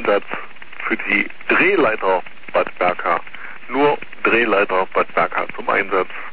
Einsatz für die Drehleiter Bad Berka. Nur Drehleiter Bad Berka zum Einsatz.